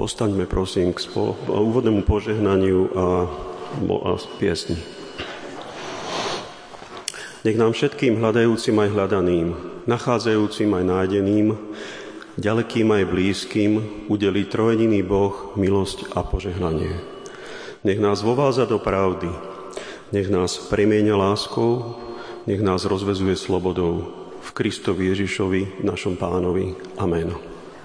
Postaňme prosím k úvodnému požehnaniu a piesni. Nech nám všetkým hľadajúcim aj hľadaným, nachádzajúcim aj nájdeným, ďalekým aj blízkym udelí trojjediný Boh milosť a požehnanie. Nech nás vovádza do pravdy, nech nás premieňa láskou, nech nás rozvezuje slobodou. V Kristovi Ježišovi, našom Pánovi. Amen.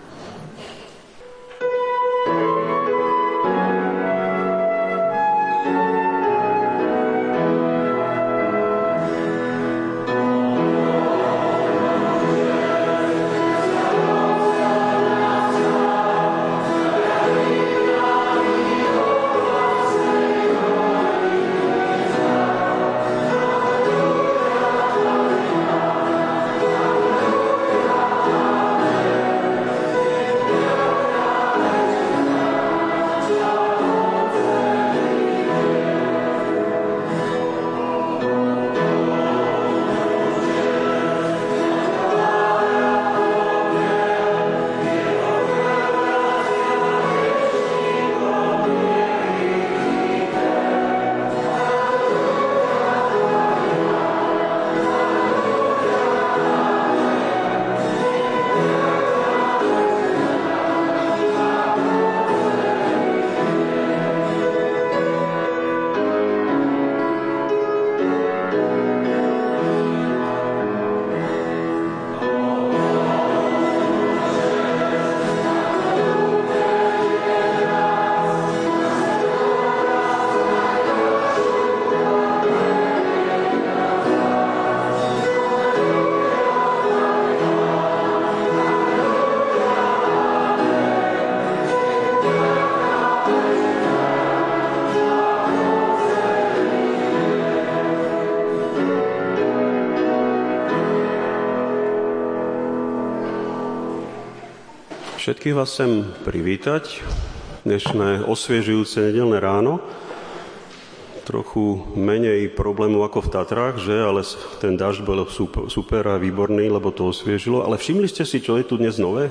Všetkých vás chcem privítať. Dnešné osviežujúce nedeľné ráno. Trochu menej problémov ako v Tatrách, že? Ale ten dažď bol super a výborný, lebo to osviežilo. Ale všimli ste si, čo je tu dnes nové?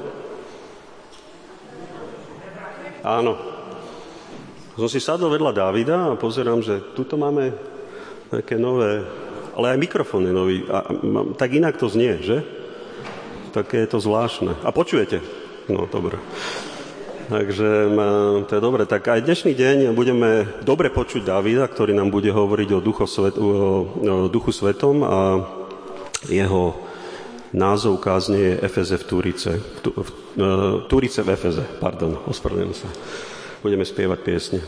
Áno. Som si sadol vedľa Dávida a pozerám, že tuto máme také nové, ale aj mikrofón je nový. A tak inak to znie, že? Také je to zvláštne. A počujete? No, dobre. Takže to je dobre. Tak aj dnešný deň budeme dobre počuť Davida, ktorý nám bude hovoriť o Duchu Svetom a jeho názov kázne je Efeze v Túrice. Túrice v Efeze, ospravedlňujem sa. Budeme spievať piesne.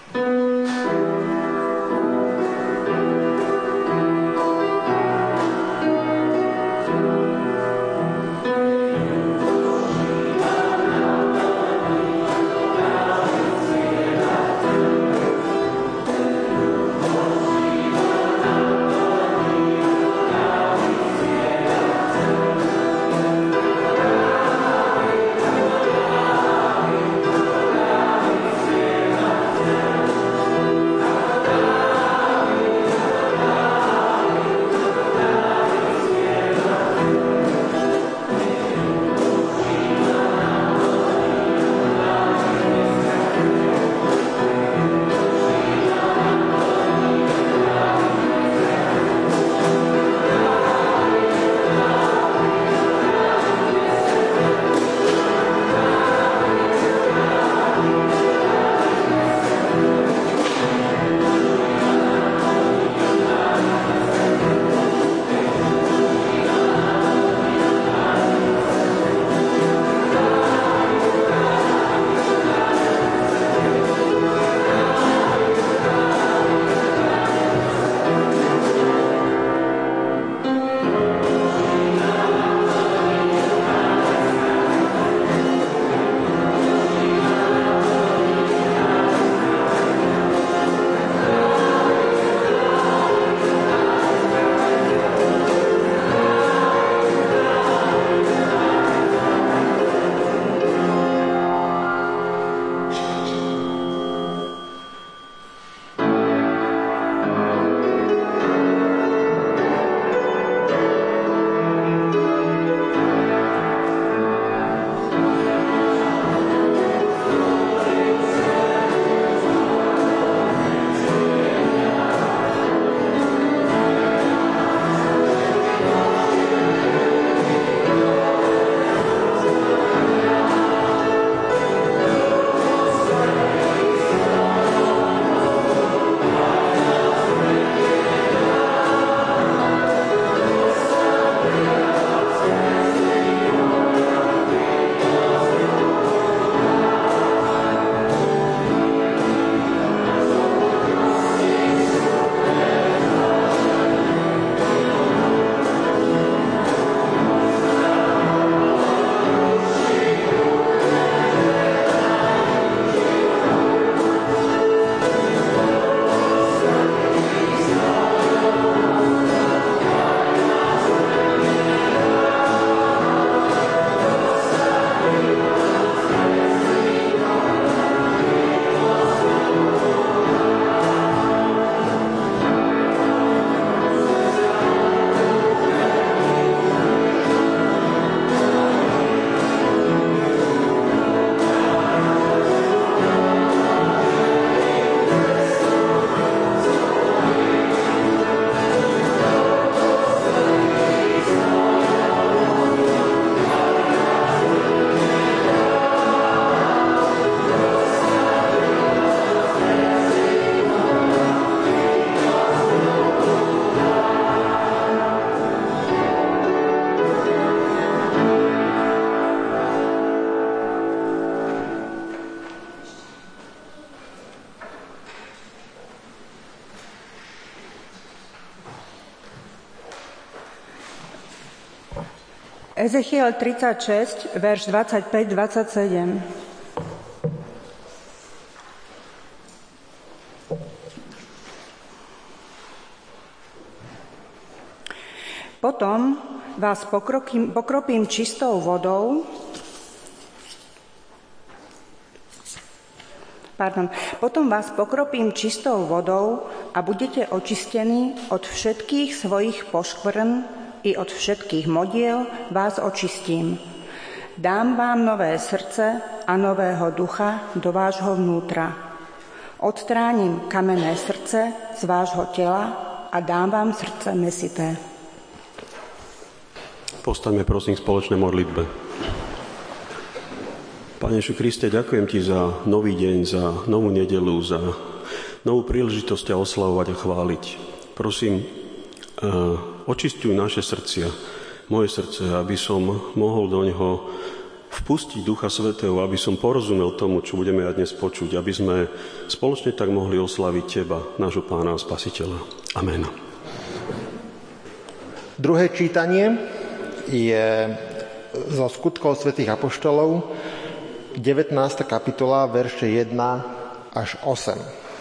Ezechiel 36, verš 25-27. Potom vás pokropím čistou vodou. Potom vás pokropím čistou vodou a budete očistení od všetkých svojich poškvrn i od všetkých modiel vás očistím. Dám vám nové srdce a nového ducha do vášho vnútra. Odstránim kamenné srdce z vášho tela a dám vám srdce mäsité. Postaňme prosím k spoločnej modlitbe. Pane Ježišu Kriste, ďakujem Ti za nový deň, za novú nedeľu, za novú príležitosť ťa oslavovať a chváliť. Prosím, očistuj naše srdcia, moje srdce, aby som mohol do neho vpustiť Ducha Svätého, aby som porozumel tomu, čo budeme aj dnes počuť, aby sme spoločne tak mohli oslaviť Teba, nášho Pána a Spasiteľa. Amen. Druhé čítanie je zo Skutkov svätých apoštolov, 19. kapitola, verše 1 až 8.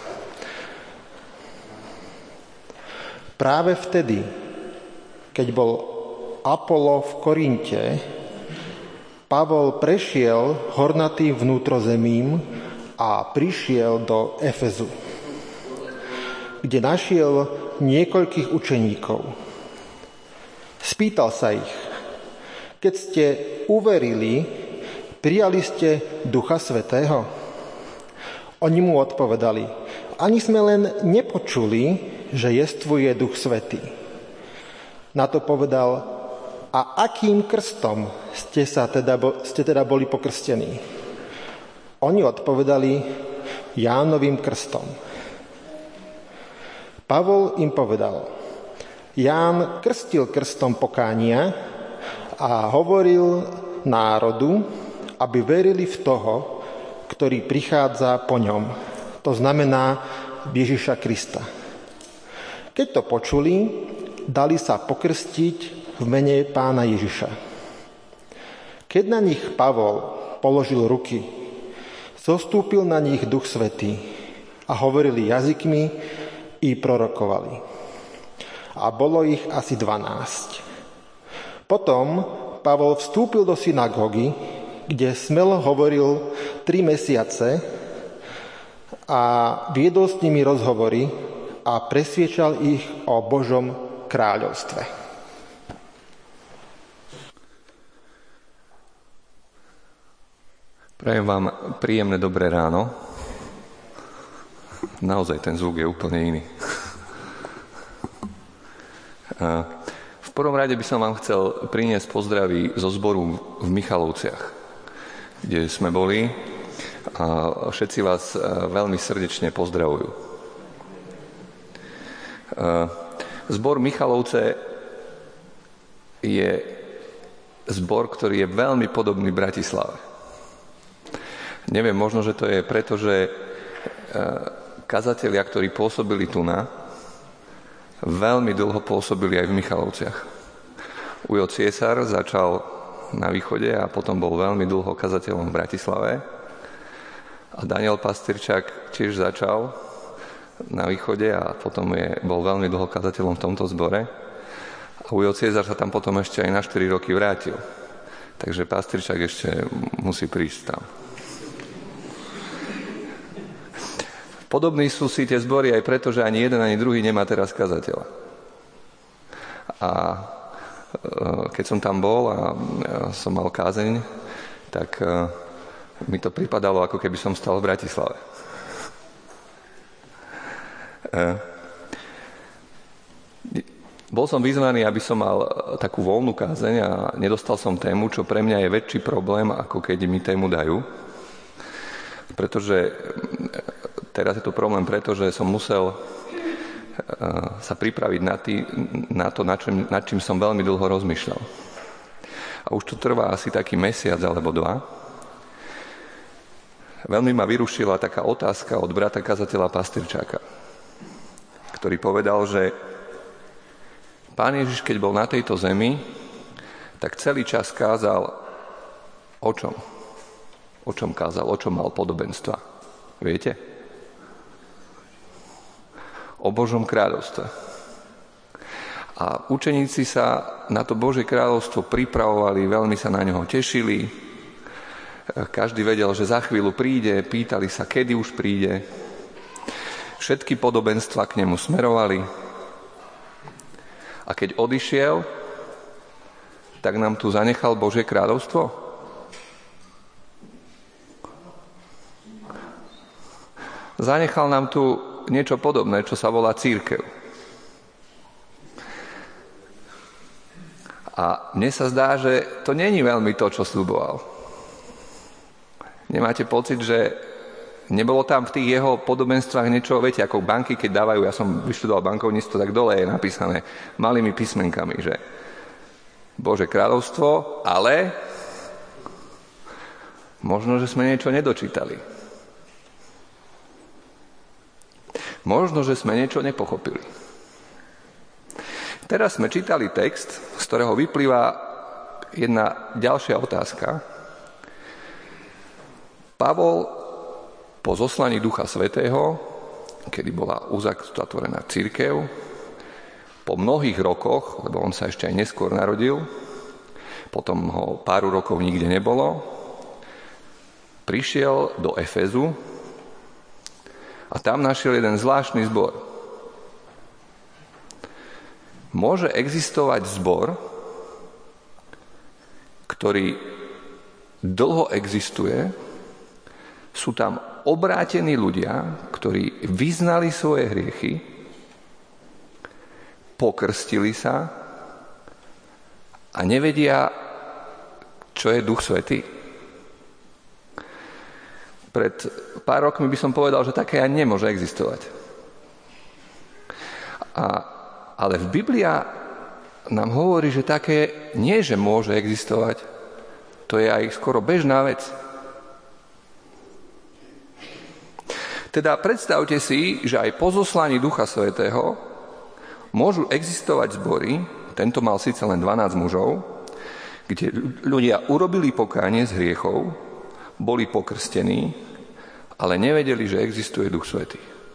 Práve vtedy, keď bol Apollo v Korinte, Pavol prešiel hornatým vnútrozemím a prišiel do Efezu, kde našiel niekoľkých učeníkov. Spýtal sa ich: keď ste uverili, prijali ste Ducha Svätého? Oni mu odpovedali: ani sme len nepočuli, že jestvuje Duch Svätý. Na to povedal: a akým krstom ste teda boli pokrstení? Oni odpovedali: Jánovým krstom. Pavol im povedal: Ján krstil krstom pokánia a hovoril národu, aby verili v toho, ktorý prichádza po ňom. To znamená Ježiša Krista. Keď to počuli, dali sa pokrstiť v mene Pána Ježiša. Keď na nich Pavol položil ruky, zostúpil na nich Duch Svätý a hovorili jazykmi i prorokovali. A bolo ich asi 12. Potom Pavol vstúpil do synagógy, kde smelo hovoril 3 mesiace a viedol s nimi rozhovory a presviečal ich o Božom kráľovstve. Prajem vám príjemné dobré ráno. Naozaj ten zvuk je úplne iný. V prvom rade by som vám chcel priniesť pozdravy zo zboru v Michalovciach, kde sme boli, a všetci vás veľmi srdečne pozdravujú. Zbor Michalovce je zbor, ktorý je veľmi podobný Bratislave. Neviem, možno, že to je preto, že kazatelia, ktorí pôsobili tu veľmi dlho pôsobili aj v Michalovciach. Ujo Ciesar začal na východe a potom bol veľmi dlho kazateľom v Bratislave. A Daniel Pastyrčák tiež začal na východe a potom bol veľmi dlho kazateľom v tomto zbore. A Ujo Ciesar sa tam potom ešte aj na 4 roky vrátil. Takže Pastyrčák ešte musí prísť tam. Podobní sú si tie zbory aj preto, že ani jeden, ani druhý nemá teraz kazateľa. A keď som tam bol a som mal kázeň, tak mi to pripadalo, ako keby som stal v Bratislave. Bol som vyzvaný, aby som mal takú voľnú kázeň a nedostal som tému, čo pre mňa je väčší problém, ako keď mi tému dajú. Pretože teraz je to problém, pretože som musel sa pripraviť na to, nad čím som veľmi dlho rozmýšľal. A už to trvá asi taký mesiac alebo 2. Veľmi ma vyrušila taká otázka od brata kazateľa Pastyrčáka, ktorý povedal, že Pán Ježiš, keď bol na tejto zemi, tak celý čas kázal o čom? O čom kázal? O čom mal podobenstva? Viete? O Božom kráľovstve. A učeníci sa na to Božie kráľovstvo pripravovali, veľmi sa na ňoho tešili. Každý vedel, že za chvíľu príde, pýtali sa, kedy už príde. Všetky podobenstva k nemu smerovali. A keď odišiel, tak nám tu zanechal Božie kráľovstvo. Zanechal nám tu niečo podobné, čo sa volá cirkev. A mne sa zdá, že to není veľmi to, čo sľuboval. Nemáte pocit, že nebolo tam v tých jeho podobenstvách niečo, viete, ako banky, keď dávajú, ja som vyštudoval bankovníctvo, tak dole je napísané malými písmenkami, že Bože kráľovstvo, ale Možno, že sme niečo nedočítali. Možno, že sme niečo nepochopili. Teraz sme čítali text, z ktorého vyplýva jedna ďalšia otázka. Pavol po zoslaní Ducha Svätého, kedy bola uzatvorená cirkev, po mnohých rokoch, lebo on sa ešte aj neskôr narodil, potom ho pár rokov nikde nebolo, prišiel do Efezu a tam našiel jeden zvláštny zbor. Môže existovať zbor, ktorý dlho existuje, sú tam obrátení ľudia, ktorí vyznali svoje hriechy, pokrstili sa a nevedia, čo je Duch Svätý. Pred pár rokmi by som povedal, že také ani nemôže existovať. Ale v Biblia nám hovorí, že také nie, že môže existovať, to je aj skoro bežná vec. Teda predstavte si, že aj po zoslaní Ducha Svätého môžu existovať zbory, tento mal síce len 12 mužov, kde ľudia urobili pokánie z hriechov, boli pokrstení, ale nevedeli, že existuje Duch Svätý.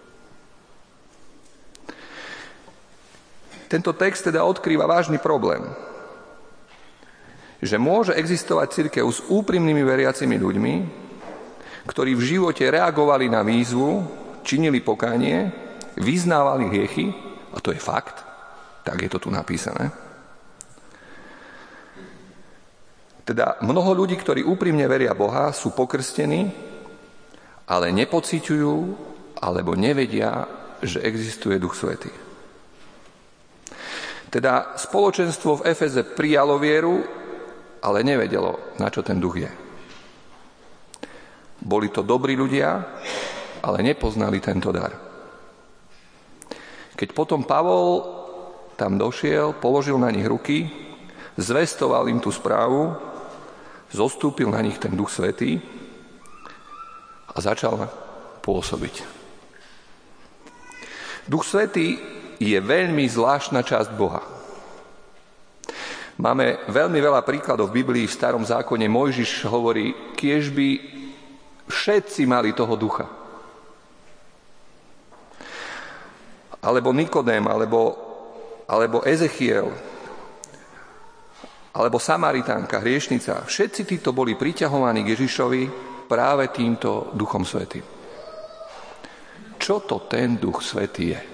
Tento text teda odkrýva vážny problém, že môže existovať cirkev s úprimnými veriacimi ľuďmi, ktorí v živote reagovali na výzvu, činili pokánie, vyznávali hriechy, a to je fakt, tak je to tu napísané. Teda mnoho ľudí, ktorí úprimne veria Boha, sú pokrstení, ale nepociťujú alebo nevedia, že existuje Duch Svätý. Teda spoločenstvo v Efeze prijalo vieru, ale nevedelo, na čo ten duch je. Boli to dobrí ľudia, ale nepoznali tento dar. Keď potom Pavol tam došiel, položil na nich ruky, zvestoval im tú správu, zostúpil na nich ten Duch Svätý a začal pôsobiť. Duch Svätý je veľmi zvláštna časť Boha. Máme veľmi veľa príkladov v Biblii, v Starom zákone. Mojžiš hovorí, kiež by všetci mali toho ducha. Alebo Nikodém, alebo Ezechiel, alebo Samaritánka, hriešnica. Všetci títo boli priťahovaní k Ježišovi práve týmto Duchom Svätým. Čo to ten Duch Svätý je?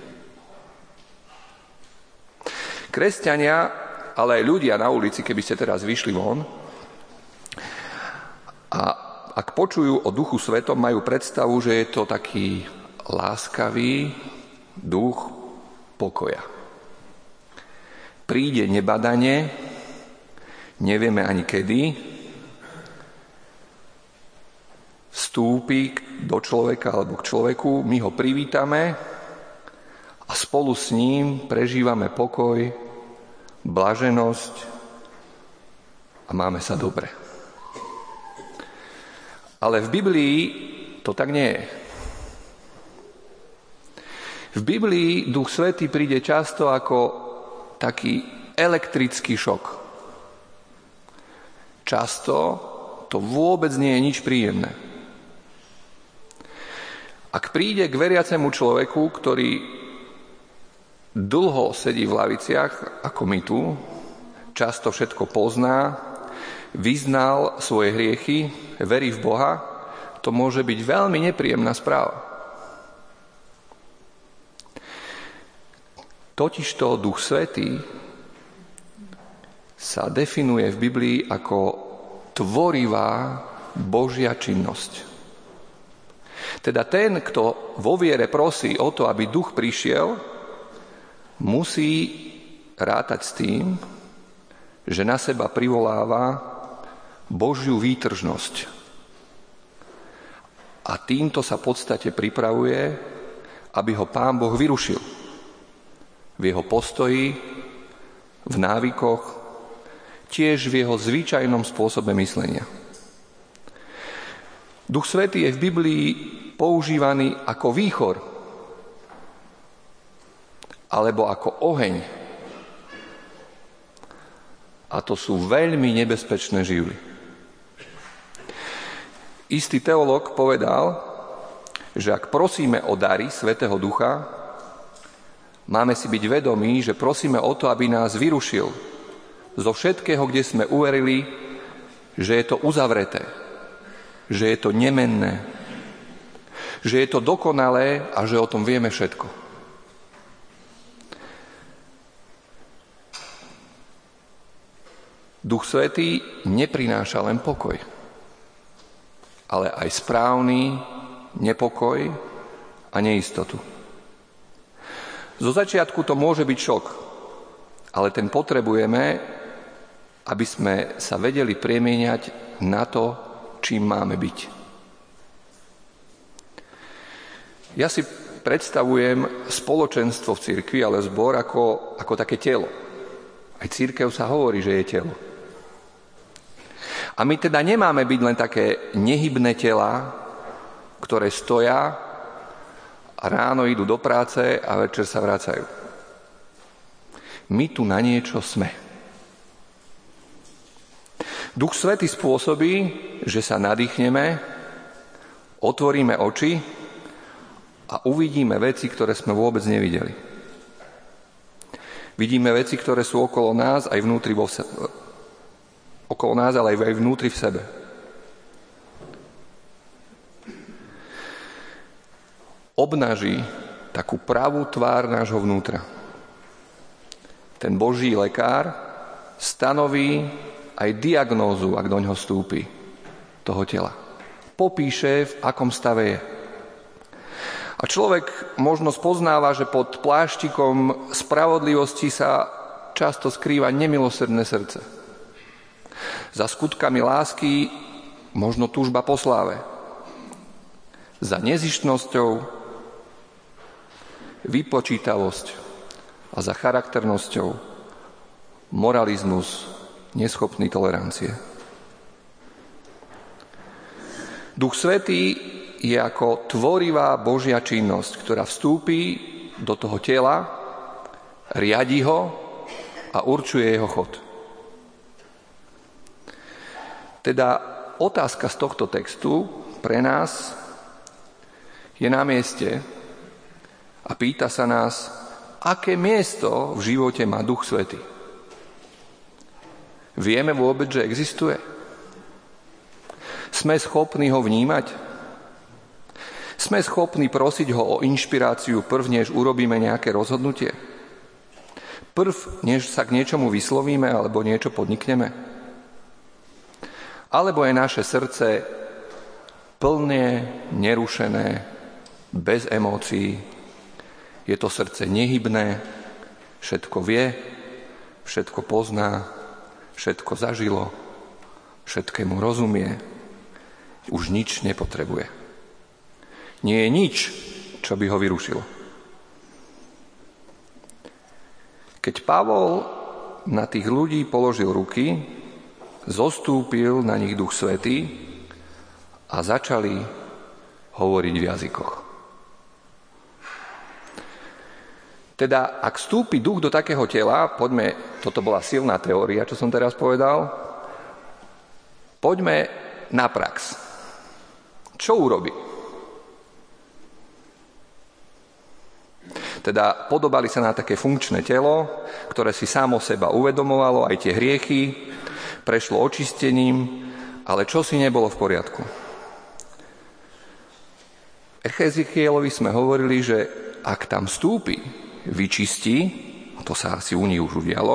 Kresťania, ale aj ľudia na ulici, keby ste teraz vyšli von, a ak počujú o Duchu Svätom, majú predstavu, že je to taký láskavý duch pokoja. Príde nebadane, nevieme ani kedy, vstúpi do človeka alebo k človeku, my ho privítame a spolu s ním prežívame pokoj, blaženosť a máme sa dobre. Ale v Biblii to tak nie je. V Biblii Duch Svätý príde často ako taký elektrický šok. Často to vôbec nie je nič príjemné. Ak príde k veriacemu človeku, ktorý dlho sedí v laviciach, ako my tu, často všetko pozná, vyznal svoje hriechy, verí v Boha, to môže byť veľmi nepríjemná správa. Totižto Duch Svätý sa definuje v Biblii ako tvorivá Božia činnosť. Teda ten, kto vo viere prosí o to, aby Duch prišiel, musí rátať s tým, že na seba privoláva Božiu výtržnosť. A týmto sa v podstate pripravuje, aby ho Pán Boh vyrušil. V jeho postoji, v návykoch, tiež v jeho zvyčajnom spôsobe myslenia. Duch Svätý je v Biblii používaný ako výchor alebo ako oheň. A to sú veľmi nebezpečné živly. Istý teológ povedal, že ak prosíme o dary Svätého Ducha, máme si byť vedomí, že prosíme o to, aby nás vyrušil zo všetkého, kde sme uverili, že je to uzavreté, že je to nemenné, že je to dokonalé a že o tom vieme všetko. Duch Svätý neprináša len pokoj, ale aj správny nepokoj a neistotu. Zo začiatku to môže byť šok, ale ten potrebujeme, aby sme sa vedeli premieňať na to, čím máme byť. Ja si predstavujem spoločenstvo v cirkvi, ale zbor ako také telo. Aj cirkev sa hovorí, že je telo. A my teda nemáme byť len také nehybné telá, ktoré stoja a ráno idú do práce a večer sa vracajú. My tu na niečo sme. Duch Svätý spôsobí, že sa nadýchneme, otvoríme oči a uvidíme veci, ktoré sme vôbec nevideli. Vidíme veci, ktoré sú okolo nás, aj vnútri okolo nás, ale aj vnútri v sebe. Obnaží takú pravú tvár nášho vnútra. Ten Boží lekár stanoví aj diagnózu, ak doňho vstúpi, toho tela. Popíše, v akom stave je. A človek možno spoznáva, že pod pláštikom spravodlivosti sa často skrýva nemilosrdné srdce. Za skutkami lásky možno túžba po sláve. Za nezištnosťou vypočítavosť a za charakternosťou moralizmus neschopný tolerancie. Duch Svätý je ako tvorivá Božia činnosť, ktorá vstúpi do toho tela, riadi ho a určuje jeho chod. Teda otázka z tohto textu pre nás je na mieste a pýta sa nás, aké miesto v živote má Duch Svätý. Vieme vôbec, že existuje? Sme schopní ho vnímať? Sme schopní prosiť ho o inšpiráciu prv, než urobíme nejaké rozhodnutie? Prv, než sa k niečomu vyslovíme alebo niečo podnikneme? Alebo je naše srdce plne, nerušené, bez emócií? Je to srdce nehybné, všetko vie, všetko pozná, všetko zažilo, všetkému rozumie, už nič nepotrebuje. Nie je nič, čo by ho vyrušilo. Keď Pavol na tých ľudí položil ruky, zostúpil na nich Duch Svätý a začali hovoriť v jazykoch. Teda, ak vstúpi duch do takého tela, toto bola silná teória, čo som teraz povedal, poďme na prax. Čo urobí? Teda podobali sa na také funkčné telo, ktoré si samo seba uvedomovalo, aj tie hriechy, prešlo očistením, ale čo si nebolo v poriadku. Echezikielovi sme hovorili, že ak tam vstúpi, vyčistí, to sa asi u nich už udialo,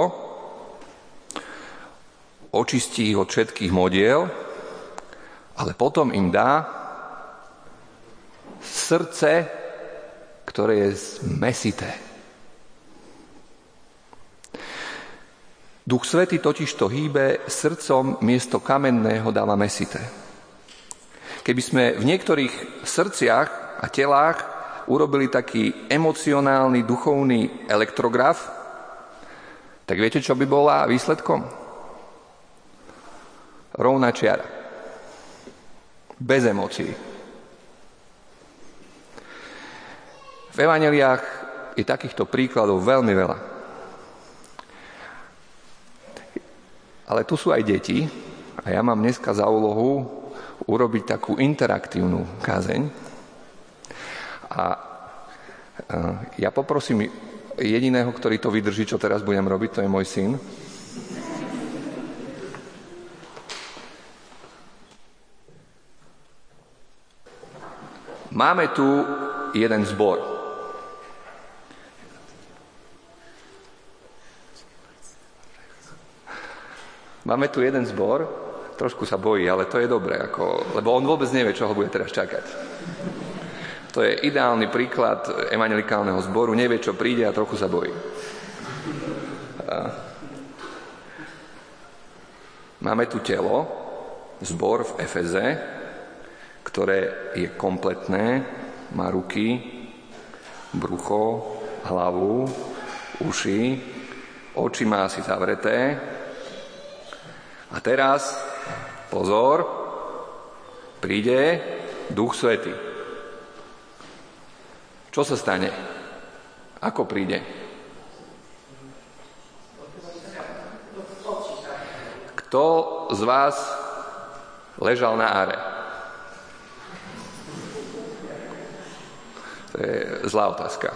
očistí ich od všetkých modiel, ale potom im dá srdce, ktoré je zmesité. Duch Svätý totižto hýbe srdcom, miesto kamenného dáva mesité. Keby sme v niektorých srdciach a telách urobili taký emocionálny, duchovný elektrograf, tak viete, čo by bola výsledkom? Rovná čiara. Bez emócií. V evanjeliách je takýchto príkladov veľmi veľa. Ale tu sú aj deti a ja mám dneska za úlohu urobiť takú interaktívnu kázeň. A ja poprosím jediného, ktorý to vydrží, čo teraz budem robiť, to je môj syn. Máme tu jeden zbor. Máme tu jeden zbor, trošku sa bojí, ale to je dobré, lebo on vôbec nevie, čo ho bude teraz čakať. To je ideálny príklad evanjelikálneho zboru, nevie, čo príde a trochu sa bojí. Máme tu telo, zbor v Efeze, ktoré je kompletné, má ruky, brucho, hlavu, uši, oči má asi zavreté. A teraz, pozor, príde Duch Svätý. Čo sa stane? Ako príde? Kto z vás ležal na áre? To je zlá otázka.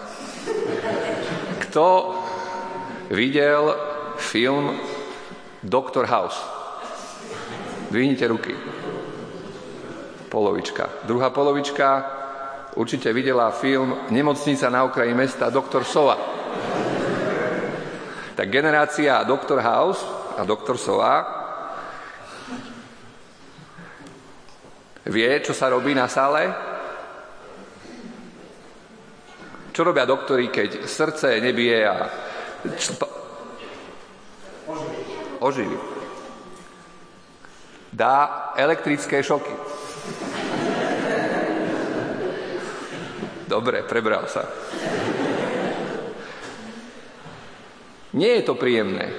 Kto videl film Dr. House? Dvihnite ruky. Polovička. Druhá polovička určite videla film Nemocnica na okraji mesta Dr. Sova. Tak generácia Dr. House a Dr. Sova vie, čo sa robí na sále? Čo robia doktori, keď srdce nebije a oživí? Dá elektrické šoky. Dobre, prebral sa. Nie je to príjemné.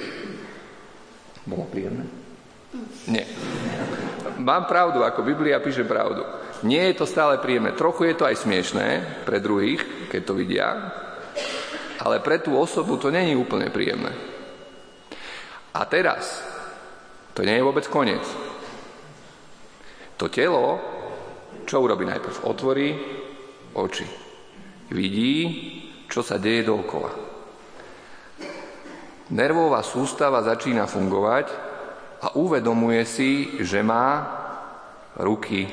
Bolo príjemné? Nie. Mám pravdu, ako Biblia píše pravdu. Nie je to stále príjemné. Trochu je to aj smiešné pre druhých, keď to vidia, ale pre tú osobu to nie je úplne príjemné. A teraz, to nie je vôbec koniec. To telo, čo urobí najprv? Otvorí oči. Vidí, čo sa deje dookola. Nervová sústava začína fungovať a uvedomuje si, že má ruky.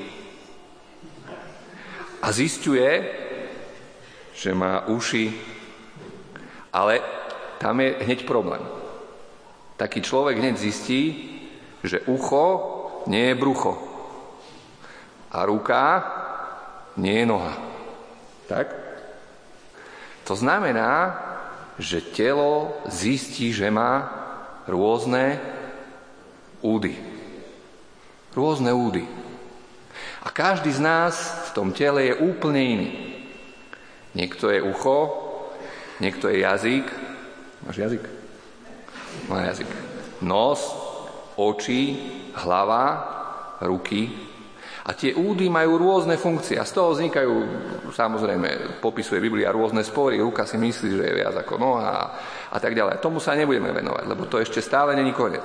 A zisťuje, že má uši, ale tam je hneď problém. Taký človek hneď zistí, že ucho nie je brucho a ruka nie je noha. Tak? To znamená, že telo zistí, že má rôzne údy. Rôzne údy. A každý z nás v tom tele je úplne iný. Niekto je ucho, niekto je jazyk. Máš jazyk? Má jazyk. Nos, oči, hlava, ruky. A tie údy majú rôzne funkcie. A z toho vznikajú, samozrejme, popisuje Biblia rôzne spory. Ruka si myslí, že je viac ako noha a tak ďalej. Tomu sa nebudeme venovať, lebo to ešte stále není koniec.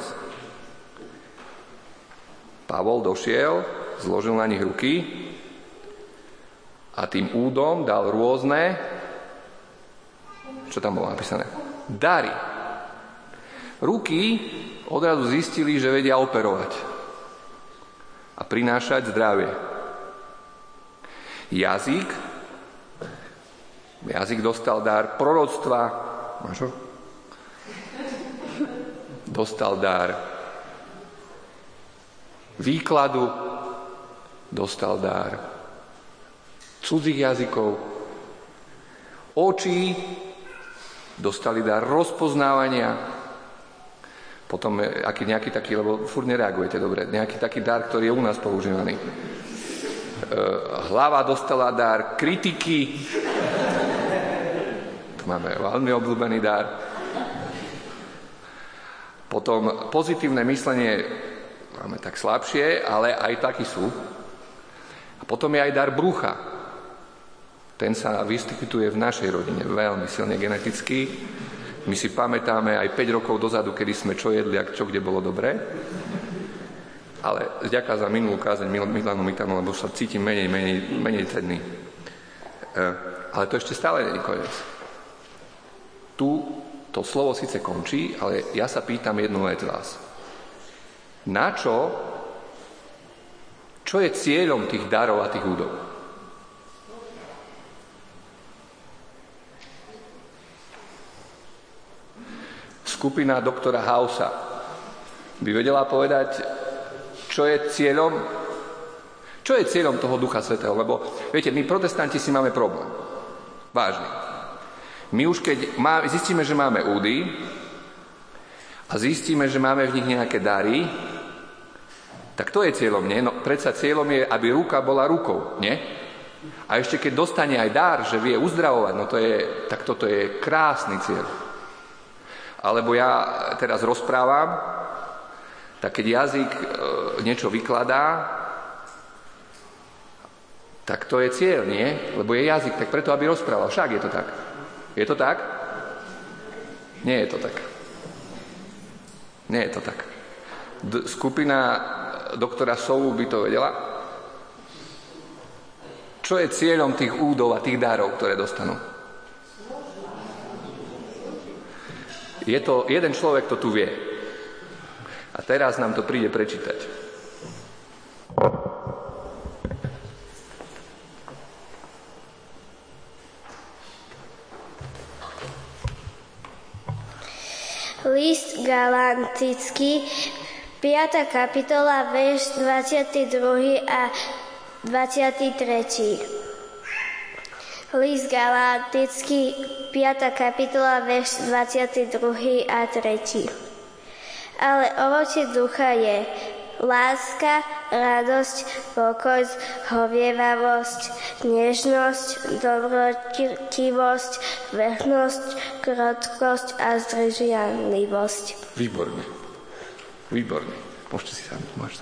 Pavol došiel, zložil na nich ruky a tým údom dal rôzne, čo tam bolo napísané? Dary. Ruky odrazu zistili, že vedia operovať a prinášať zdravie. Jazyk dostal dar proroctva. Máš ho? Dostal dar výkladu, dostal dar cudzích jazykov. Oči dostali dar rozpoznávania. Potom nejaký taký, lebo furt nereagujete dobre, nejaký taký dar, ktorý je u nás používaný. Hlava dostala dar kritiky. Tu máme veľmi obľúbený dar. Potom pozitívne myslenie máme tak slabšie, ale aj takí sú. A potom je aj dar brucha. Ten sa vyskytuje v našej rodine veľmi silne geneticky. My si pamätáme aj 5 rokov dozadu, kedy sme čo jedli a čo kde bolo dobré. Ale vďaka za minulú kázeň Milanu Mitanu, lebo sa cítim menej cenný. Ale to ešte stále nie je koniec. Tu to slovo síce končí, ale ja sa pýtam jednu vec vás. Na čo je cieľom tých darov a tých údov? Skupina doktora Hausa by vedela povedať, čo je cieľom toho Ducha Svätého. Lebo, viete, my protestanti si máme problém. Vážne. My už keď zistíme, že máme údy a zistíme, že máme v nich nejaké dary, tak to je cieľom, nie? No, predsa cieľom je, aby ruka bola rukou, nie? A ešte keď dostane aj dar, že vie uzdravovať, no tak toto je krásny cieľ. Alebo ja teraz rozprávam, tak keď jazyk niečo vykladá, tak to je cieľ, nie? Lebo je jazyk, tak preto, aby rozprával. Však je to tak. Je to tak? Nie je to tak. Nie je to tak. Skupina doktora Sovu by to vedela. Čo je cieľom tých údov a tých darov, ktoré dostanú? Je to, jeden človek to tu vie. A teraz nám to príde prečítať. List Galantický, 5. kapitola, verš 22. a 23. List Galantický, 5. kapitola, verš 22. a 3. Ale ovocie ducha je láska, radosť, pokoj, zhovievavosť, nežnosť, dobrotivosť, vernosť, krotkosť a zdržanlivosť. Výborne. Výborne. Môžete si sadnúť.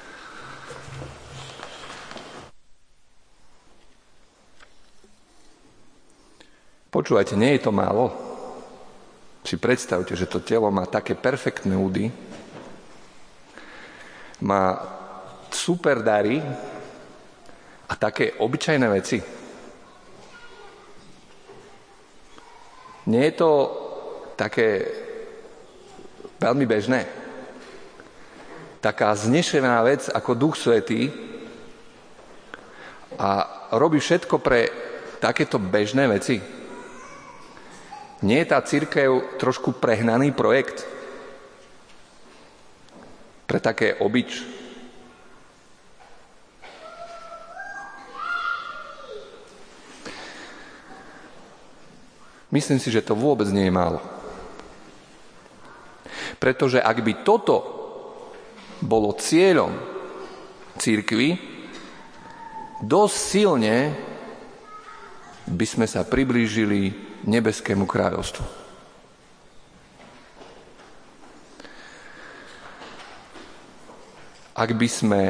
Počúvajte, nie je to málo? Si predstavte, že to telo má také perfektné údy, má super dary a také obyčajné veci. Nie je to také veľmi bežné? Taká znešená vec ako Duch Svätý a robí všetko pre takéto bežné veci? Nie je tá cirkev trošku prehnaný projekt pre také obyč? Myslím si, že to vôbec nie je málo. Pretože ak by toto bolo cieľom cirkvi, dosť silne by sme sa priblížili nebeskému kráľovstvu. Ak by sme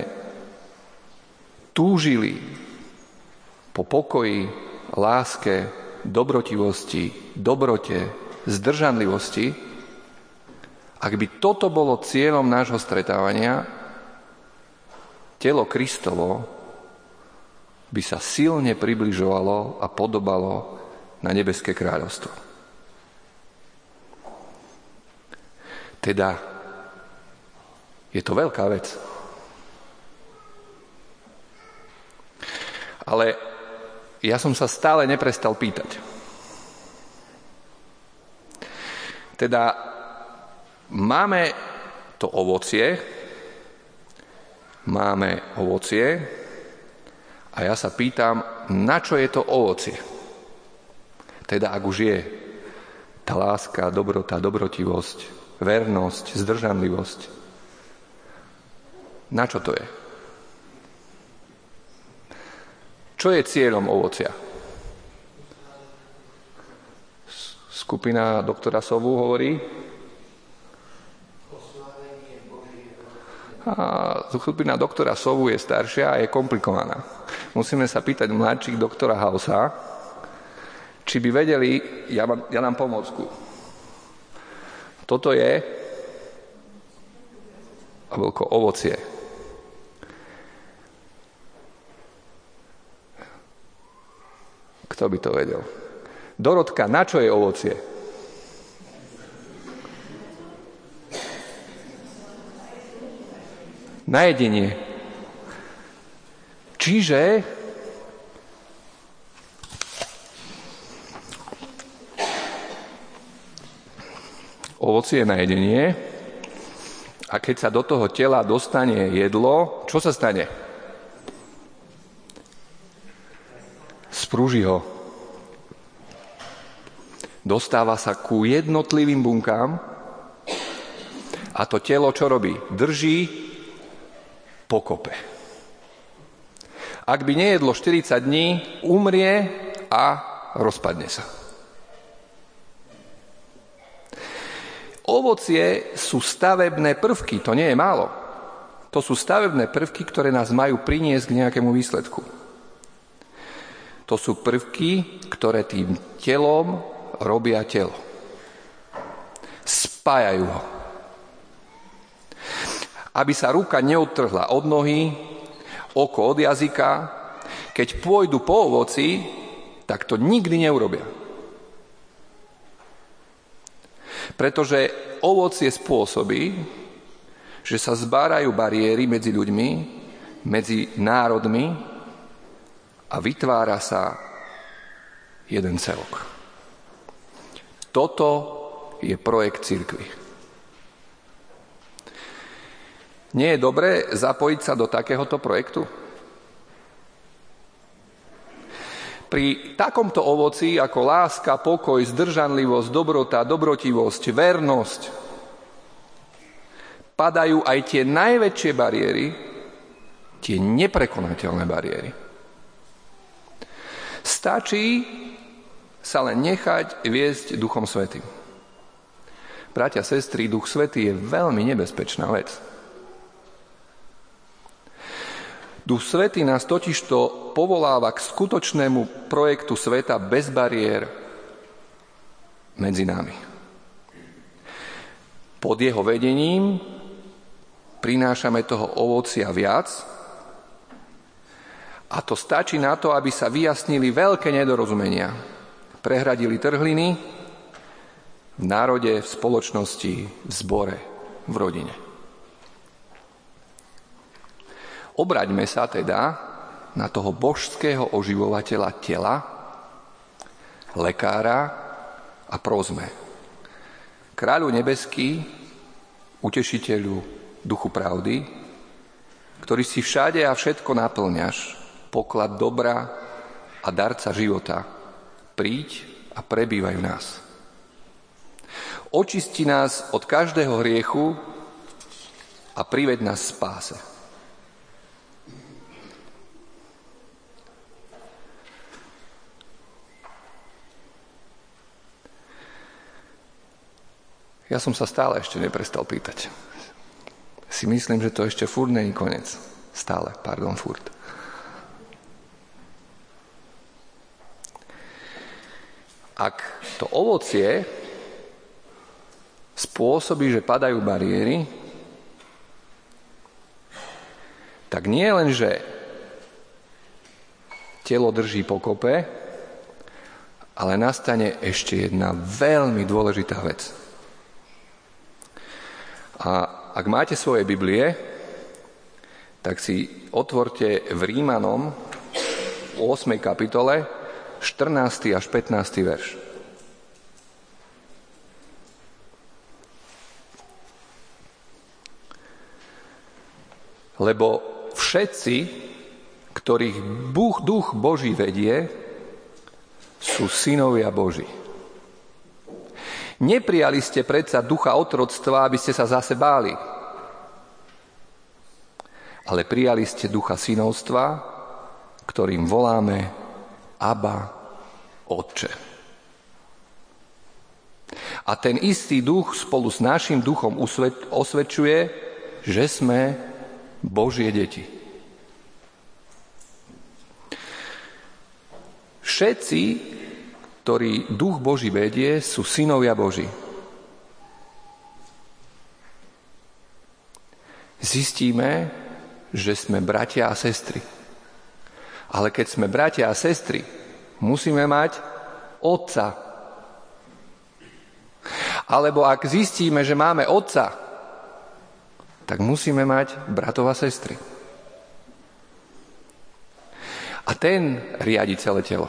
túžili po pokoji, láske, dobrotivosti, dobrote, zdržanlivosti, ak by toto bolo cieľom nášho stretávania, telo Kristovo by sa silne približovalo a podobalo na nebeské kráľovstvo. Teda je to veľká vec. Ale ja som sa stále neprestal pýtať. Teda máme to ovocie a ja sa pýtam, na čo je to ovocie? Teda ak už je tá láska, dobrota, dobrotivosť, vernosť, zdržanlivosť, na čo to je? Čo je cieľom ovocia? Skupina doktora Sovu hovorí. A skupina doktora Sovu je staršia a je komplikovaná. Musíme sa pýtať mladších doktora Hausa, či by vedeli, ja dám pomôcku. Toto je ovocie. Kto by to vedel? Dorotka, na čo je ovocie? Na jedenie. Čiže ovocie je na jedenie a keď sa do toho tela dostane jedlo, čo sa stane? Sprúži ho. Dostáva sa ku jednotlivým bunkám a to telo čo robí? Drží pokope. Ak by nejedlo 40 dní, umrie a rozpadne sa. Ovocie sú stavebné prvky, to nie je málo. To sú stavebné prvky, ktoré nás majú priniesť k nejakému výsledku. To sú prvky, ktoré tým telom robia telo. Spájajú ho. Aby sa ruka neodtrhla od nohy, oko od jazyka, keď pôjdu po ovoci, tak to nikdy neurobia. Pretože ovocie spôsobí, že sa zbárajú bariéry medzi ľuďmi, medzi národmi a vytvára sa jeden celok. Toto je projekt cirkvi. Nie je dobré zapojiť sa do takéhoto projektu? Pri takomto ovoci ako láska, pokoj, zdržanlivosť, dobrota, dobrotivosť, vernosť padajú aj tie najväčšie bariéry, tie neprekonateľné bariéry. Stačí sa len nechať viesť Duchom Svätým. Bratia, sestry, Duch Svätý je veľmi nebezpečná vec. Duch Svätý nás totižto povoláva k skutočnému projektu sveta bez bariér medzi nami. Pod jeho vedením prinášame toho ovocia viac a to stačí na to, aby sa vyjasnili veľké nedorozumenia. Prehradili trhliny v národe, v spoločnosti, v zbore, v rodine. Obraťme sa teda na toho božského oživovateľa tela, lekára a prosme. Kráľu nebeský, utešiteľu duchu pravdy, ktorý si všade a všetko naplňaš, poklad dobra a darca života, príď a prebývaj v nás. Očisti nás od každého hriechu a priveď nás v spáse. Ja som sa stále ešte neprestal pýtať. Si myslím, že to ešte furt není koniec. Furt. Ak to ovocie spôsobí, že padajú bariéry, tak nie len, že telo drží pokope, ale nastane ešte jedna veľmi dôležitá vec. A ak máte svoje Biblie, tak si otvorte v Rímanom 8. kapitole 14. až 15. verš. Lebo všetci, ktorých Duch Boží vedie, sú synovia Boží. Neprijali ste predsa ducha otroctva, aby ste sa zase báli. Ale prijali ste ducha synovstva, ktorým voláme Abba, Otče. A ten istý duch spolu s našim duchom osvedčuje, že sme Božie deti. Všetci, ktorí Duch Boží vedie, sú synovia Boží. Zistíme, že sme bratia a sestry. Ale keď sme bratia a sestry, musíme mať otca. Alebo ak zistíme, že máme otca, tak musíme mať bratov a sestry. A ten riadi celé telo.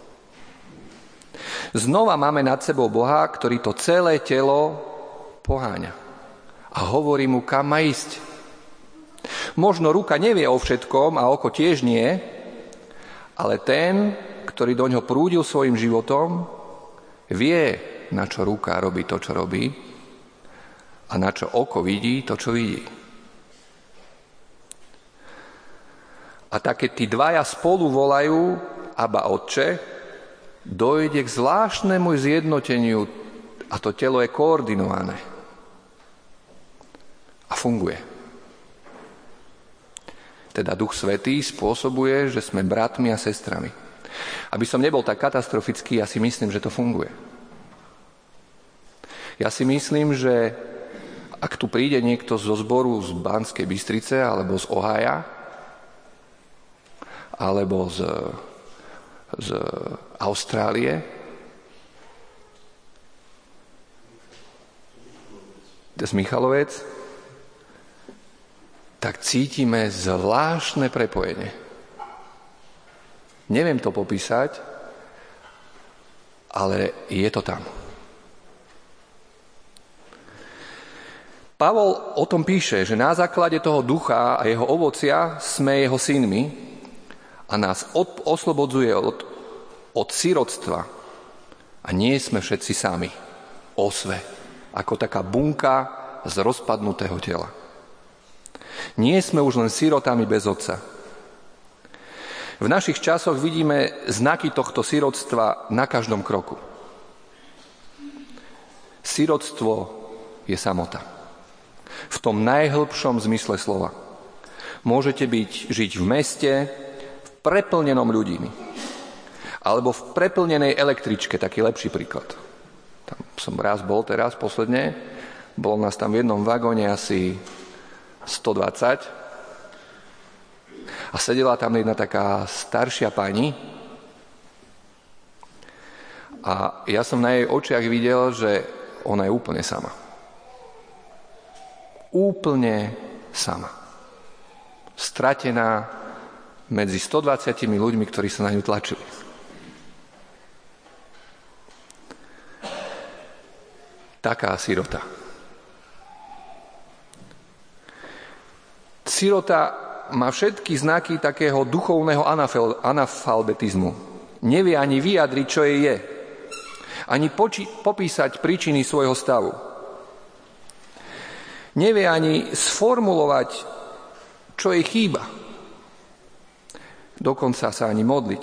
Znova máme nad sebou Boha, ktorý to celé telo poháňa. A hovorí mu, kam má ísť. Možno ruka nevie o všetkom a oko tiež nie, ale ten, ktorý doňho prúdil svojim životom, vie, na čo ruka robí to, čo robí a na čo oko vidí to, čo vidí. A tak, keď tí dvaja spolu volajú Abba Otče, dojde k zvláštnemu zjednoteniu a to telo je koordinované. A funguje. Teda Duch Svätý spôsobuje, že sme bratmi a sestrami. Aby som nebol tak katastrofický, ja si myslím, že to funguje. Ja si myslím, že ak tu príde niekto zo zboru z Banskej Bystrice, alebo z Ohája, alebo z Austrálie, z Michalovec, tak cítime zvláštne prepojenie. Neviem to popísať, ale je to tam. Pavol o tom píše, že na základe toho ducha a jeho ovocia sme jeho synmi a nás oslobodzuje od sirotstva. A nie sme všetci sami. Osve. Ako taká bunka z rozpadnutého tela. Nie sme už len sirotami bez otca. V našich časoch vidíme znaky tohto sirotstva na každom kroku. Sirotstvo je samota. V tom najhlbšom zmysle slova. Môžete žiť v meste, v preplnenom ľuďmi. Alebo v preplnenej električke, taký lepší príklad. Tam som raz bol teraz posledne, bolo nás tam v jednom vagóne asi 120 a sedela tam jedna taká staršia pani a ja som na jej očiach videl, že ona je úplne sama. Úplne sama. Stratená medzi 120 ľuďmi, ktorí sa na ňu tlačili. Taká sirota. Sirota má všetky znaky takého duchovného analfabetizmu. Nevie ani vyjadriť, čo jej je. Ani popísať príčiny svojho stavu. Nevie ani sformulovať, čo jej chýba. Dokonca sa ani modliť.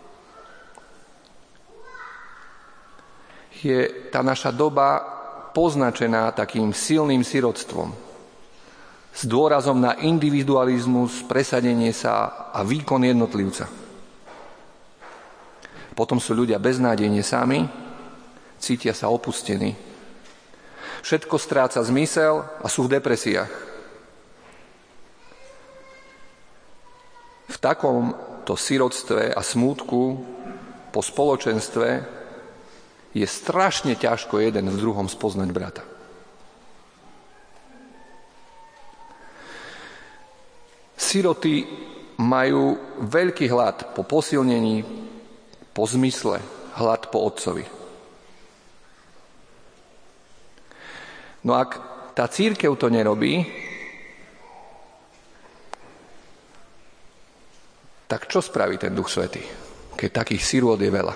Je tá naša doba poznačená takým silným sirotstvom. S dôrazom na individualizmus, presadenie sa a výkon jednotlivca. Potom sú ľudia beznádejne sami, cítia sa opustení. Všetko stráca zmysel a sú v depresiách. V takomto sirotstve a smútku po spoločenstve je strašne ťažko jeden v druhom spoznať brata. Siroty majú veľký hlad po posilnení, po zmysle, hlad po otcovi. No ak tá cirkev to nerobí, tak čo spraví ten Duch Svätý, keď takých sirôt je veľa?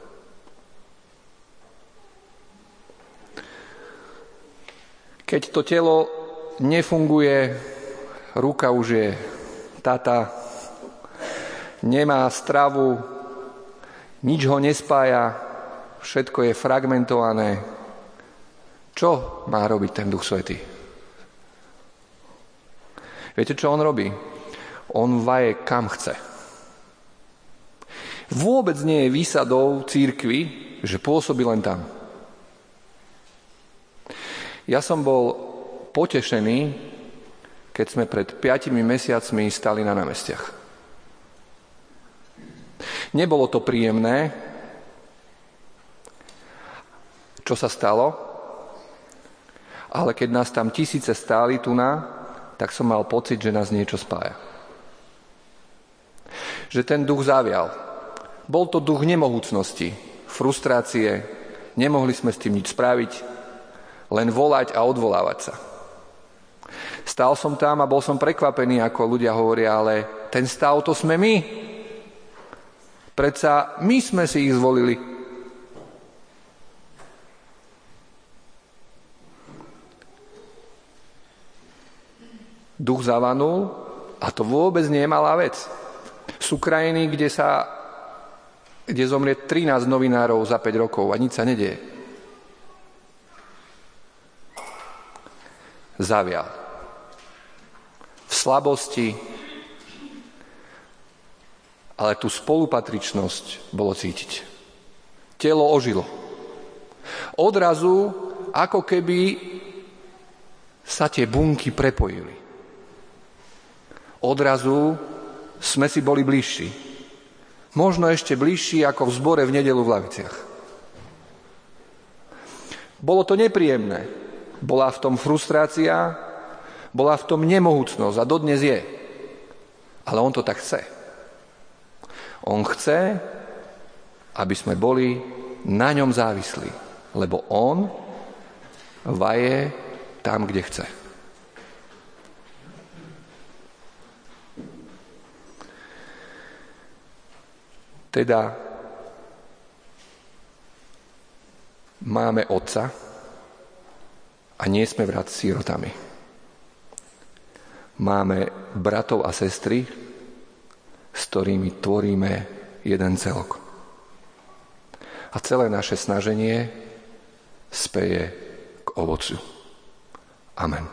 Keď to telo nefunguje, ruka už je tata, nemá stravu, nič ho nespája, všetko je fragmentované. Čo má robiť ten Duch Svätý? Viete, čo on robí? On vaje kam chce. Vôbec nie je výsadou cirkvi, že pôsobí len tam. Ja som bol potešený, keď sme pred 5 mesiacmi stali na námestiach. Nebolo to príjemné, čo sa stalo, ale keď nás tam tisíce stáli tak som mal pocit, že nás niečo spája. Že ten duch zavial. Bol to duch nemohúcnosti, frustrácie, nemohli sme s tým nič spraviť, len volať a odvolávať sa. Stál som tam a bol som prekvapený, ako ľudia hovoria, ale ten stav to sme my. Predsa my sme si ich zvolili. Duch zavanul a to vôbec nie je malá vec. Sú krajiny, kde zomrie 13 novinárov za 5 rokov a nič sa nedieje. Zavial. V slabosti, ale tú spolupatričnosť bolo cítiť. Telo ožilo. Odrazu, ako keby sa tie bunky prepojili. Odrazu sme si boli bližší. Možno ešte bližší ako v zbore v nedeľu v Laviciach. Bolo to nepríjemné. Bola v tom frustrácia, bola v tom nemohúcnosť a dodnes je. Ale on to tak chce. On chce, aby sme boli na ňom závislí, lebo on vaje tam, kde chce. Teda máme otca a nie sme brat s sírotami. Máme bratov a sestry, s ktorými tvoríme jeden celok. A celé naše snaženie speje k ovocu. Amen.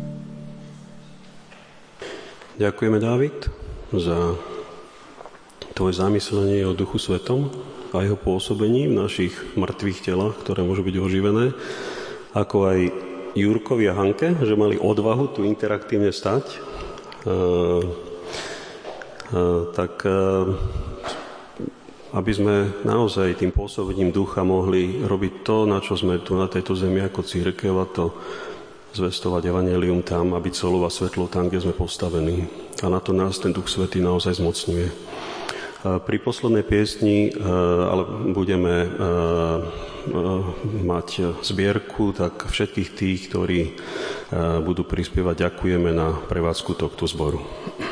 Ďakujeme, Dávid, za tvoje zamyslenie o Duchu Svetom a jeho pôsobení v našich mŕtvych telách, ktoré môžu byť oživené, ako aj Jurkovi a Hanke, že mali odvahu tu interaktívne stať, aby sme naozaj tým pôsobením ducha mohli robiť to, na čo sme tu na tejto zemi ako cirkev, a to zvestovať evanjelium tam a byť solou a svetlou tam, kde sme postavení. A na to nás ten Duch Svätý naozaj zmocňuje. Pri poslednej piesni ale budeme mať zbierku, tak všetkých tých, ktorí budú prispievať, ďakujeme na prevádzku tohto zboru.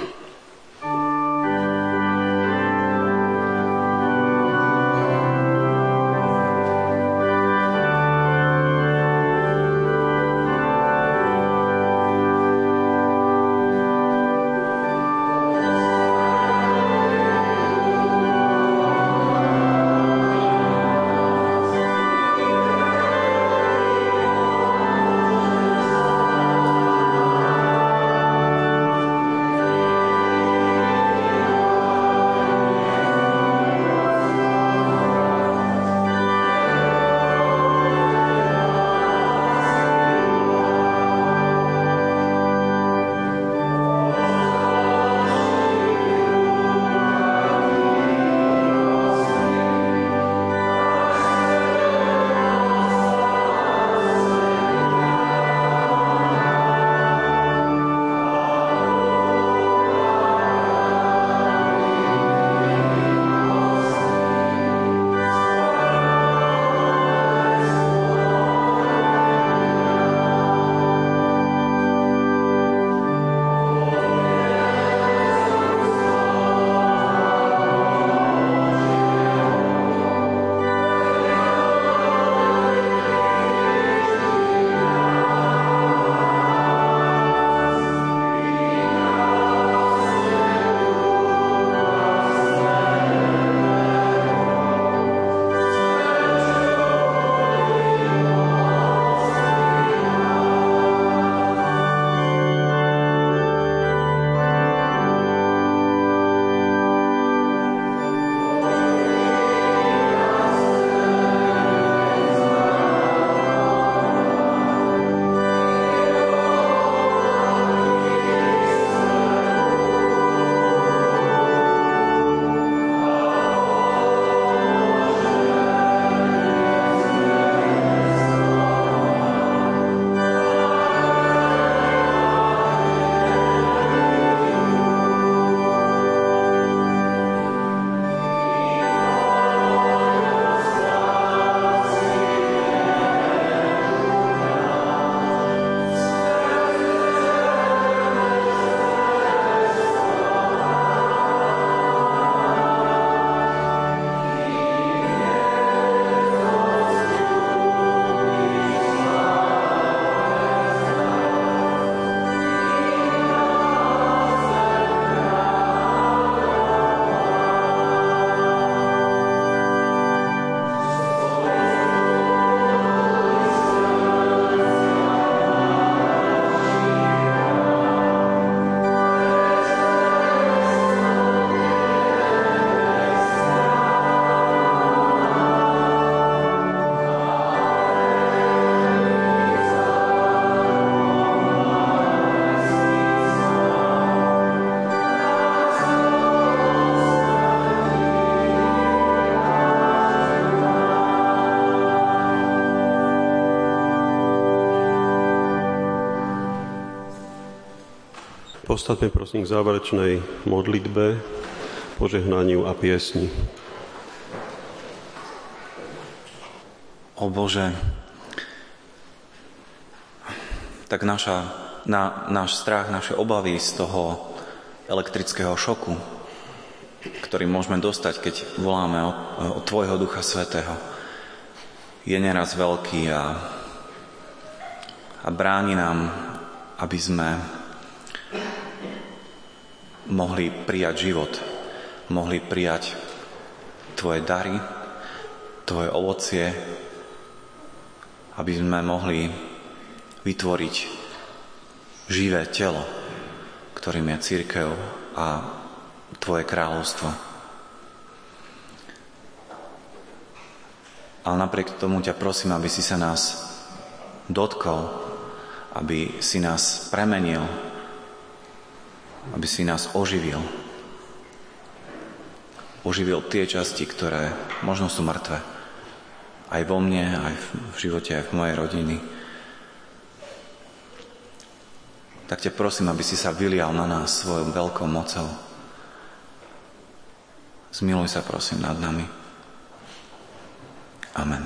Postavme prosím k záverečnej modlitbe, požehnaniu a piesni. O Bože, tak náš strach, naše obavy z toho elektrického šoku, ktorý môžeme dostať, keď voláme o Tvojho Ducha Svätého, je neraz veľký a bráni nám, aby sme mohli prijať život, mohli prijať Tvoje dary, Tvoje ovocie, aby sme mohli vytvoriť živé telo, ktorým je cirkev a Tvoje kráľovstvo. Ale napriek tomu ťa prosím, aby si sa nás dotkol, aby si nás premenil, aby si nás oživil. Oživil tie časti, ktoré možno sú mŕtve. Aj vo mne, aj v živote, aj v mojej rodiny. Tak ťa prosím, aby si sa vylial na nás svojou veľkou mocou. Zmiluj sa, prosím, nad nami. Amen.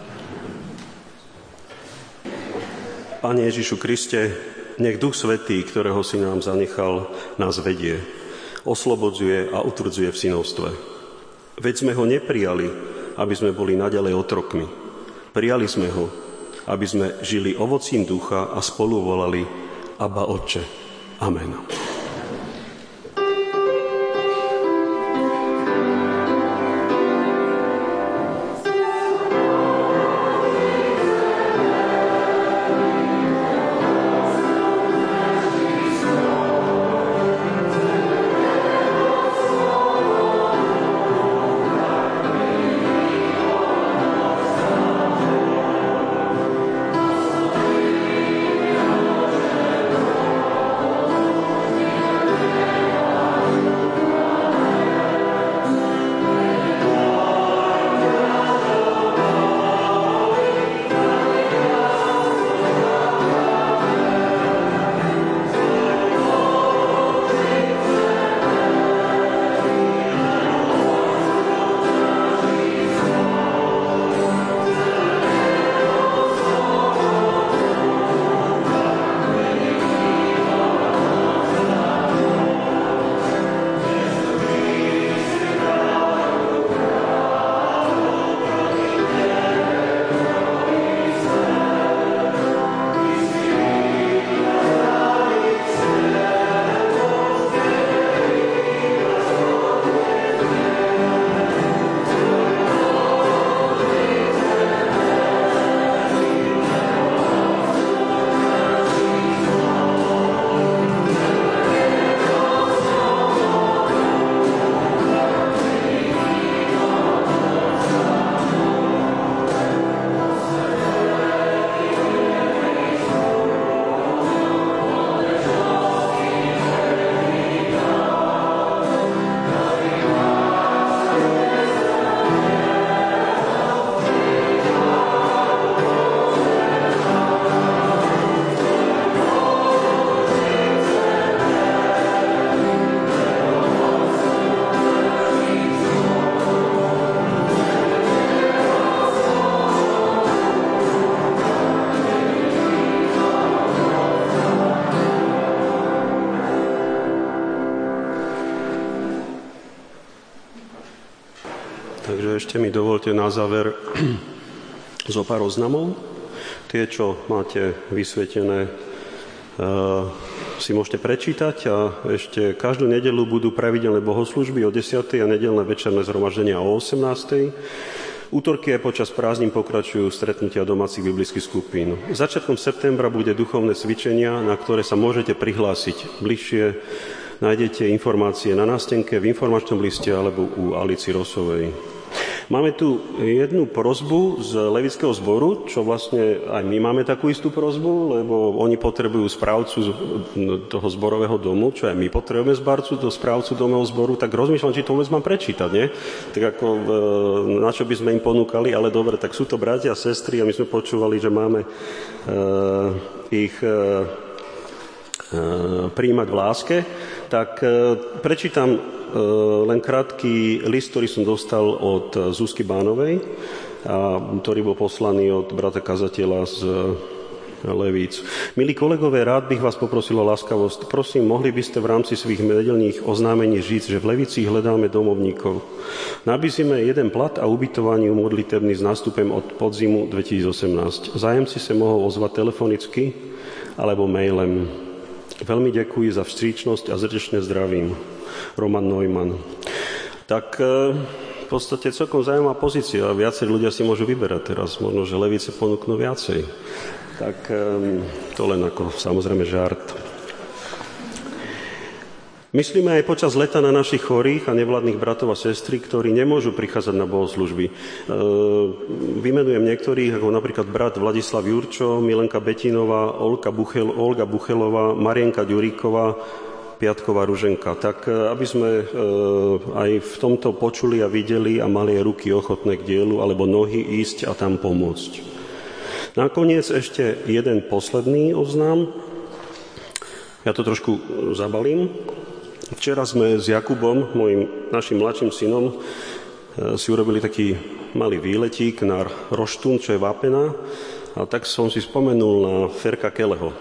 Pane Ježišu Kriste, nech Duch Svätý, ktorého si nám zanechal, nás vedie, oslobodzuje a utvrdzuje v synovstve. Veď sme ho neprijali, aby sme boli naďalej otrokmi. Prijali sme ho, aby sme žili ovocím ducha a spolu volali Abba Otče. Amen. Takže ešte mi dovolte na záver zo pár oznamov. Tie, čo máte vysvetené, si môžete prečítať a ešte každú nedeľu budú pravidelné bohoslúžby o 10. a nedeľné večerné zhromaždenia o 18. Útorky aj počas prázdnin pokračujú stretnutia domácich biblických skupín. Začiatkom septembra bude duchovné cvičenia, na ktoré sa môžete prihlásiť bližšie. Nájdete informácie na nástenke, v informačnom liste alebo u Alici Rosovej. Máme tu jednu prosbu z Levického zboru, čo vlastne aj my máme takú istú prosbu, lebo oni potrebujú správcu toho zborového domu, čo aj my potrebujeme správcu domového zboru, tak rozmýšľam, či to vôbec mám prečítať, nie? Tak ako, na čo by sme im ponúkali, ale dobre, tak sú to bratia a sestry a my sme počúvali, že máme ich prijímať v láske, tak prečítam len krátky list, ktorý som dostal od Zuzky Bánovej, ktorý bol poslaný od brata kazateľa z Levíc. Milí kolegové, rád bych vás poprosil o láskavosť. Prosím, mohli by ste v rámci svých nedeľných oznámení žiť, že v Levícich hľadáme domovníkov. Nabízime jeden plat a ubytovanie modlitebný s nástupem od podzimu 2018. Zájemci sa mohol ozvať telefonicky alebo mailem. Veľmi ďakujem za vstřícnosť a srdečne zdravím. Roman Neumann. Tak v podstate celkom zaujímavá pozícia. Viacerí ľudia si môžu vyberať teraz. Možno, že Levice ponúknú viacej. Tak to len ako samozrejme žart. Myslíme aj počas leta na našich chorých a nevládnych bratov a sestry, ktorí nemôžu prichádzať na bohoslúžby. Vymenujem niektorých, ako napríklad brat Vladislav Jurčo, Milenka Betinová, Olga Buchelová, Marienka Ďuríková, Piatková Ruženka. Tak aby sme aj v tomto počuli a videli a mali ruky ochotné k dielu, alebo nohy ísť a tam pomôcť. Nakoniec ešte jeden posledný oznám. Ja to trošku zabalím. Včera sme s Jakubom, našim mladším synom, si urobili taký malý výletík na Roštún, čo je Vápená. A tak som si spomenul na Ferka Kelleho.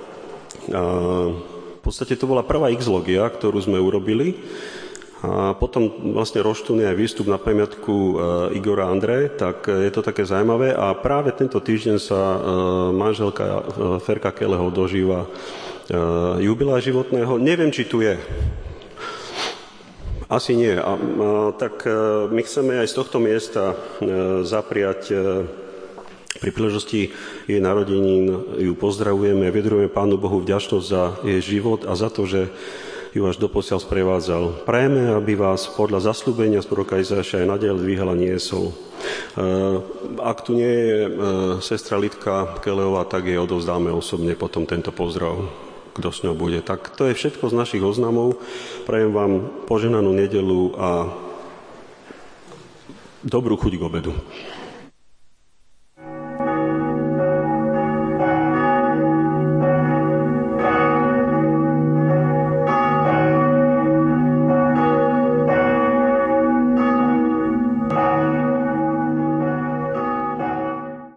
V podstate to bola prvá X-logia, ktorú sme urobili. A potom vlastne Roštún je aj výstup na pamiatku Igora André, tak je to také zaujímavé. A práve tento týždeň sa manželka Ferka Kelleho dožíva jubilea životného. Neviem, či tu je. Asi nie. Tak my chceme aj z tohto miesta zapriať pri príležitosti jej narodenín, ju pozdravujeme, vyjadrujeme Pánu Bohu vďačnosť za jej život a za to, že ju až doposiaľ sprevádzal. Prajeme, aby vás podľa zasľúbenia z proroka Izaiáša aj nadiaľ dvíhal a niesol. Ak tu nie je sestra Lidka Kellehová, tak jej odovzdáme osobne potom tento pozdrav, kto s ňou bude. Tak to je všetko z našich oznamov. Prajem vám požehnanú nedeľu a dobrú chuť k obedu.